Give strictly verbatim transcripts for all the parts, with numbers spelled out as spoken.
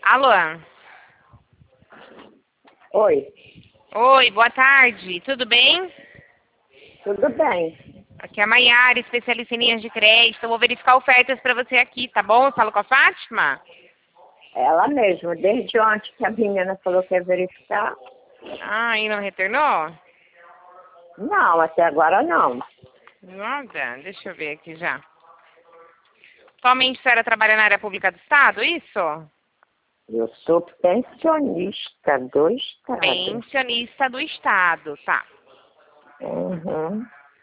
Alô? Oi, Oi, boa tarde. Tudo bem? tudo bem? Aqui é a Maiara, especialista em linhas de crédito. Eu vou verificar ofertas para você aqui, tá bom? Eu falo com a Fátima? Ela mesma, desde ontem que a menina falou que ia verificar. Ah, e não retornou? Não, até agora não. Nada. Deixa eu ver aqui já. Atualmente a senhora trabalha na área pública do Estado, isso? Eu sou pensionista do Estado. Pensionista do Estado, tá. Uhum.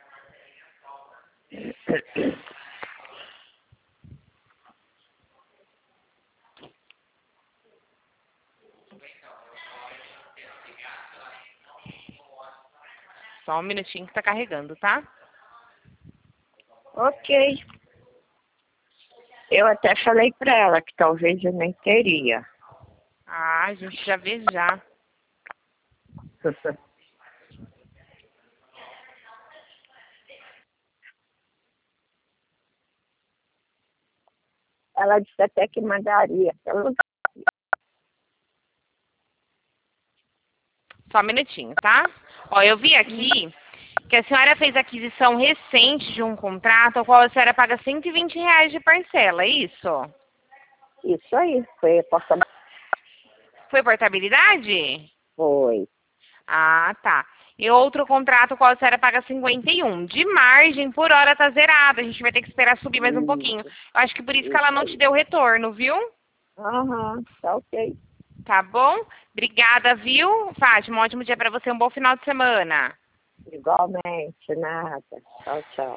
Só um minutinho que tá carregando, tá? Ok. Eu até falei para ela que talvez eu nem teria. Ah, a gente já vê já. Ela disse até que mandaria. Eu- Só um minutinho, tá? Ó, eu vi aqui que a senhora fez aquisição recente de um contrato ao qual a senhora paga cento e vinte reais de parcela, é isso? Isso aí, foi porta. Foi portabilidade? Foi. Ah, tá. E outro contrato ao qual a senhora paga cinquenta e um. De margem, por hora tá zerado. A gente vai ter que esperar subir mais um pouquinho. Isso, Eu acho que por isso que ela isso não te aí. deu retorno, viu? Aham, tá ok. Tá bom? Obrigada, viu? Fátima, um ótimo dia pra você, um bom final de semana. Igualmente, nada. Tchau, tchau.